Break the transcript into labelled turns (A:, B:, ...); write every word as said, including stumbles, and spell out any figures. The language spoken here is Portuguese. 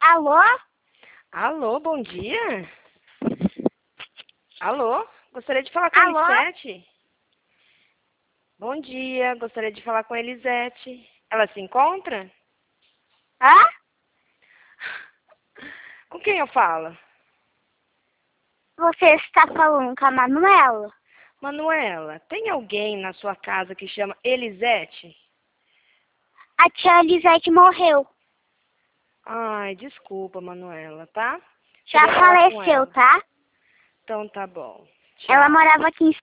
A: Alô?
B: Alô, bom dia. Alô, gostaria de falar com a
A: Alô?
B: Elisete. Bom dia, gostaria de falar com a Elisete. Ela se encontra?
A: Hã?
B: Com quem eu falo?
A: Você está falando com a Manuela?
B: Manuela, tem alguém na sua casa que chama Elisete?
A: A tia Elisete morreu.
B: Ai, desculpa, Manuela, tá?
A: Já
B: Queria falar com
A: faleceu,
B: ela.
A: tá?
B: Então tá bom. Tchau.
A: Ela morava aqui em